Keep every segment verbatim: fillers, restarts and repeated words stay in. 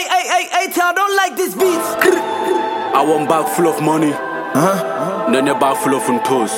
hey, hey, hey, hey, I don't like this beat. I want bag full of money. Huh? Then a bag full of toes.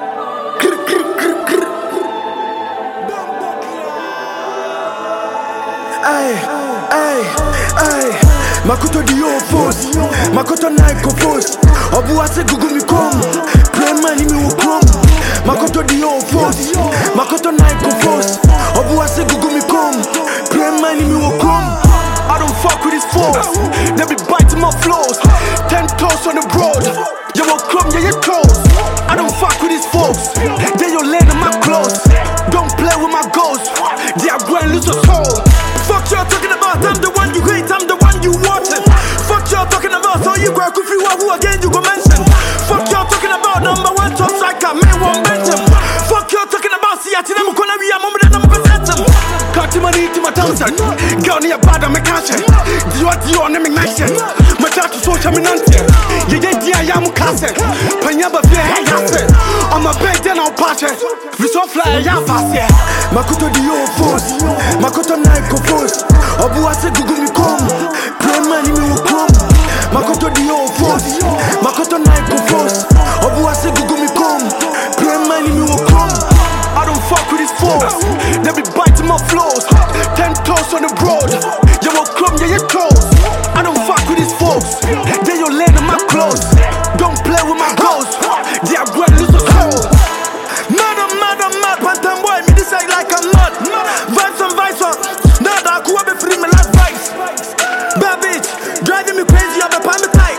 Ay, ay, ay. Makoto di yo force. Makoto Nike force. Obu ase gugu mi kom. Prema ni mi wo kom. Makoto di yo force. Makoto Nike force. Obu ase gugu mi kom. Prema ni mi wo kom. I don't fuck with these folks. They be biting my flows. Ten toes on the road. You will come, yeah, your toes. I don't fuck with these folks. They your land in my clothes. Don't play with my ghosts. They are going lose your soul. Fuck y'all talking about. I'm the one you hate. I'm the one you wanted. Fuck y'all talking about. So you go if you are who again you go mention. Fuck y'all talking about. Number one top striker. Me one bench him. Fuck y'all talking about. See I tell them gonna be a moment that I'm present him. Cut to my knee to my Townsend. Girl near bad I'm a catch. Do you want you on them ignition? My chat to social minante. Yeah, yeah, yeah, I'm a cassette. Panyaba fear, hey, that's it. On my bed, then I'll patch it. We so fly, yeah, fast, yeah. Makoto di yo force. Makoto Nike force. Obu ase gugu mi kom. Prema ni mi wo kom. Makoto di yo force. Makoto Nike force. Obu ase gugu mi kom. Prema ni mi wo kom. I don't fuck with these folks. They be biting my flows. Ten toes on the road. You will come, yeah, your toes. I don't fuck with these folks. They your land in my clothes. Don't play with my ghosts. They are going to lose a soul. Mad, I'm mad, I'm mad. Pantan boy, me decide like I'm mad. Vibes and vibes on. Nada, I be free, me like vibes. Bad bitch, driving me crazy, I'm a palmy tight.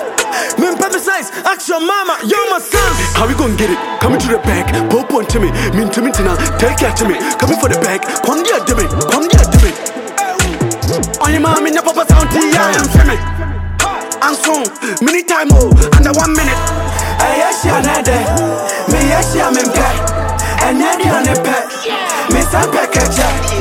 Me palmy size, ask your mama, you're my son. How we gon' get it? Coming to the back, pop on to me, mean to me tina, take care to me, coming for the back, come here, do it, come here, do it. On your mom in your papa sound, I am swimming. And soon, many time oh, under one minute. Hey, yes, you're not there. Me, yes, you're in bed. And then you're on the pet. Me, some package.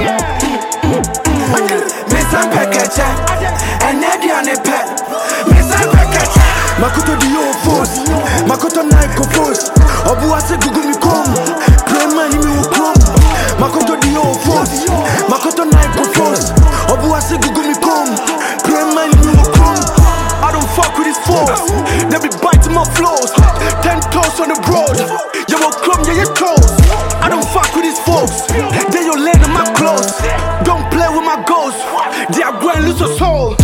Me, some package. And then you're on the pet. Me, some package. Makoto di yo force. Makoto Nike force. Obu ase gugu mi kom. Prema ni mi wo kom. Makoto di yo force. Makoto Nike force. Obu ase gugu mi kom. Prema ni mi wo kom. I don't fuck with these folks. They be biting my flows. Ten toes on the road. You will come, yeah, your toes. I don't fuck with these folks. They your land in my clothes. Don't play with my ghosts. They are going to lose your soul.